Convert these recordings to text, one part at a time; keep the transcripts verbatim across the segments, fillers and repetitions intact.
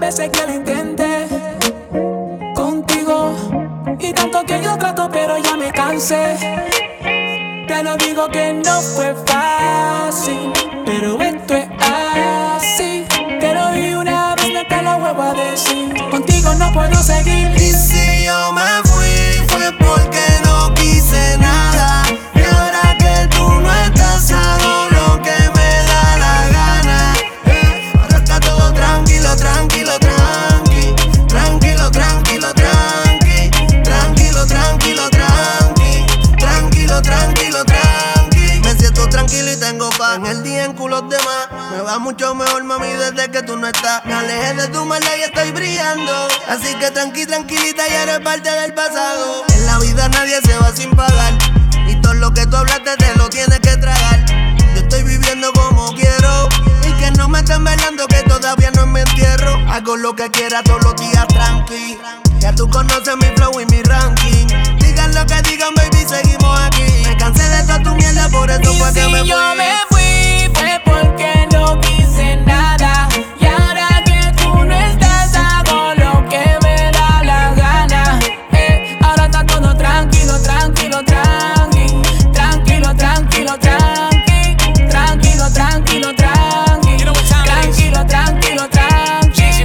veces que lo intenté contigo, y tanto que yo trato pero ya me cansé. Te lo digo que no fue fácil, pero esto es así. Te lo di una vez, no te lo vuelvo a decir. Contigo no puedo seguir. Y si yo me fui fue porque no quise nada, y ahora que tú no estás hago lo que me da la gana. eh, Ahora está todo tranquilo, tranquilo, tranqui, tranquilo, tranquilo, tranqui, tranquilo, tranquilo, tranqui, tranquilo, tranquilo, tranqui. Me siento tranquilo y tengo paz. En el día en culos de más me va mucho mejor, mami, desde que tú no estás. Me alejé de tu maldad y estoy brillando, así que tranqui, tranquilita, ya eres parte del pasado. En la vida nadie se va sin pagar, y todo lo que tú hablaste te lo tienes que tragar. Yo estoy viviendo como quiero, y que no me estén velando, que todavía no es mi entierro. Hago lo que quiera todos los días tranqui. Ya tú conoces mi flow y mi ranking. Digan lo que digan, baby, seguimos aquí. Me cansé de toda tu mierda, por eso fue que me fui. Yo me fui fue porque no quise nada, y ahora que tú no estás hago lo que me da la gana. eh, Ahora está todo tranquilo, tranquilo, tranqui, tranquilo, tranquilo, tranqui, tranquilo, tranquilo, tranqui, tranquilo, tranquilo, tranqui.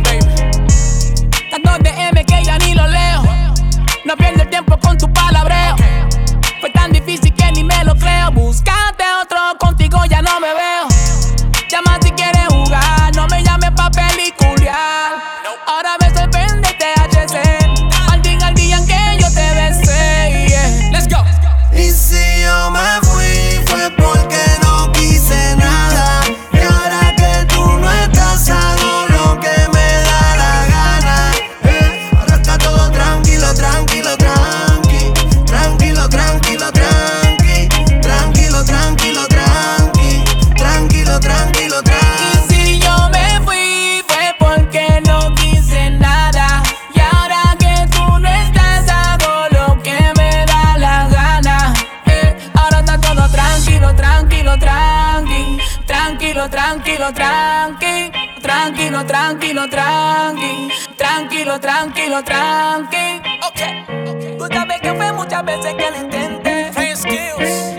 Tanto D M que ya ni lo leo, no pierdo el tiempo con tu palabreo. Fue tan difícil que ni me lo creo. Búscate otro, contigo ya no me veo. Llama si quieres jugar, no me llames pa' peliculear. Ahora me sorprende T H C, maldiga el día en que yo te besé, yeah. Let's go. Y si yo me fui fue porque no quise nada, y ahora que tú no estás hago lo que me da la gana. eh, Ahora está todo tranquilo, tranquilo, tranqui, tranquilo, tranquilo, tranqui, tranquilo, tranquilo, tranqui, tranquilo, tranquilo, tranqui. Y si yo me fui fue porque no quise nada, y ahora que tú no estás hago lo que me da la gana. eh, Ahora está todo tranquilo, tranquilo, tranqui, tranquilo, tranquilo, tranqui, tranquilo, tranquilo, tranqui, tranquilo, tranquilo, tranqui. Okay, tú sabes que fue muchas veces que lo intenté. Skills.